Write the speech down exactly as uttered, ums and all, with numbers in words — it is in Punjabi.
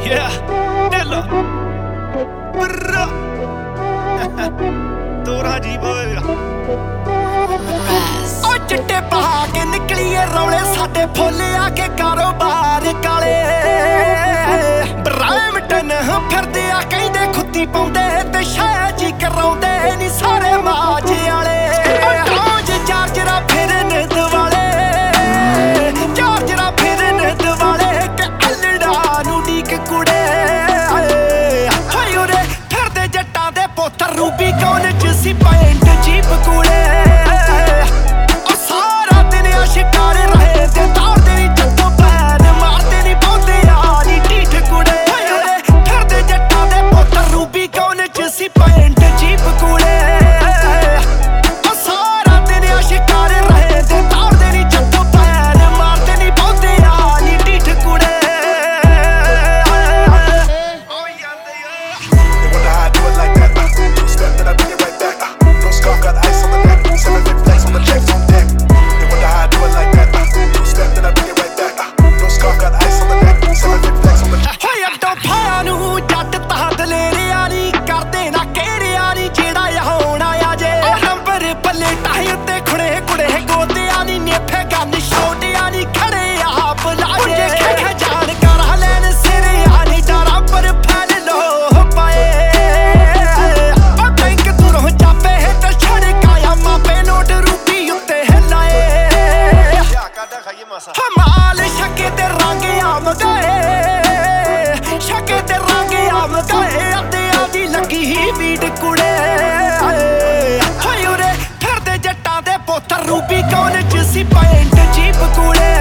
Yeah, Della. Brrrra. ਤੋਰਾ ਜੀ ਬੋਏਗਾ ਓ ਚਿੱਟੇ ਪਹਾ ਕੇ ਨਿਕਲੀਏ ਰੌਲੇ ਸਾਡੇ ਫੁੱਲ ਆ ਕੇ ਕਾਰੋਬਾਰ ਕਾਲੇ ਬ੍ਰਾਹਮਟਨ ਫਿਰਦੇ ਆ ਕਹਿੰਦੇ ਖੁੱਤੀ ਪਾਉਂਦੇ ਤੇ ਸ਼ਾਇ ਜੀ ਕਰਾਉਂਦੇ ਨੀ ਸਾਰੇ ਮਾਜ ਵਾਲੇ ਰੋਜ਼ ਚਾਰਜਰਾ ਫਿਰਨ ਦਵਾਲੇ ਚਾਰਜਰਾ ਫਿਰਨ ਦਵਾਲੇ ਕਿ ਅਲੜਾ ਨੂੰ ਡੀਕ ਕੁੜੇ ਹਾਏ ਉਰੇ ਫਿਰਦੇ ਜੱਟਾਂ ਦੇ ਪੁੱਤਰ ਰੂਬੀ ਕੌਣ ਚ ਸੀ ਪੈਂਟ ਜੀਪ ਕੁੜੇ ਉਹ ਸਾਰਾ ਦਿਨ ਆਸ਼ਿਕਾਰ ਰਹੇ ਤੇ ਤਾਰਦੇ ਨੀ ਜੱਟੋਂ ਪੈਰ ਮਾਰਦੇ ਨੀ ਬਹੁਤੇ ਆ ਨੀ ਢੀਠ ਕੁੜੇ ਹਾਏ ਉਰੇ ਫਿਰਦੇ ਜੱਟਾਂ ਦੇ ਪੁੱਤਰ ਰੂਬੀ ਕੌਣ ਚ ਸੀ ਪੈਂਟ ਜੀਪ ਕੁੜੇ ਉਹ ਸਾਰਾ ਦਿਨ ਆਸ਼ਿਕਾਰ ਰਹੇ ਤੇ ਤਾਰਦੇ ਨੀ ਜੱਟੋਂ ਪੈਰ ਮਾਰਦੇ ਨੀ ਬਹੁਤੇ ਆ ਨੀ ਢੀਠ ਕੁੜੇ ਓ ਜਾਂਦੇ ਆ They wonder how I do it like that. Uh, two step, then I bring it right back. Uh, no scarf, got ice on the neck. Seven big flex on the checks on deck. They wonder how I do it like that. Uh, two step, then I bring it right back. Uh, no scarf, got ice on the neck. Seven big flex on the check. ਹੋਏ ਅੱਡੋਂ ਫਾਇਆ ਨੂੰ ਜੱਟ ਤਾਂ ਦਲੇਰਿਆ ਨੀ ਕਰਦੇ ਨਾ ਕਿਹੜਿਆ ਨੀ ਜਿਹੜਾ ਹੋਣਾ ਆ ਜੇ ਨੰਬਰ ਪੱਲੇ ਟਾਹੀ ਉੱਤੇ ਖੁੜੇ ਕੁੜੇ ਗੋਦਿਆਂ ਨੀ ਨੇਫੇ ਗੰਨ ਛੋਟਿਆਂ ਨੀ ਖੜੇ ਆਪ ਲਾਜੇ ਖੇ ਜਾਣ ਕਰ ਲੈਣ ਸਿਰਿਆ ਨੀ ਡਰਾਂ ਪਰ ਫੈਲ ਲੋ ਪਾਏ ਉਹ ਬੈਂਕ ਦੂਰੋਂ ਚਾਪੇ ਤੇ ਛੜਕਾਇਆ ਮਾਪੇ ਨੋਟ ਰੂਪੀ ਉੱਤੇ ਹਿਲਾਏ ਯਾ ਕਾਦਾ ਖਾਈਏ ਮਾਸਾ ਹਮਾਲ ਸ਼ਕੇ ਤੇ ਰੰਗ ਆਮ ਗਏ ਸ਼ਕੇ ਤੇ ਰੰਗ ਆਮ ਗਏ ਅੱਧਿਆਂ ਦੀ ਲੱਗੀ ਹੀ ਵੀਡ ਕੁੜੇ ਹਾਏ ਉਰੇ ਫਿਰਦੇ ਜੱਟਾਂ ਦੇ ਪੁੱਤਰ ਰੂਬੀ ਕੌਣ ਚ ਸੀ ਪੈਂਟ ਜੀਪ ਕੁੜੇ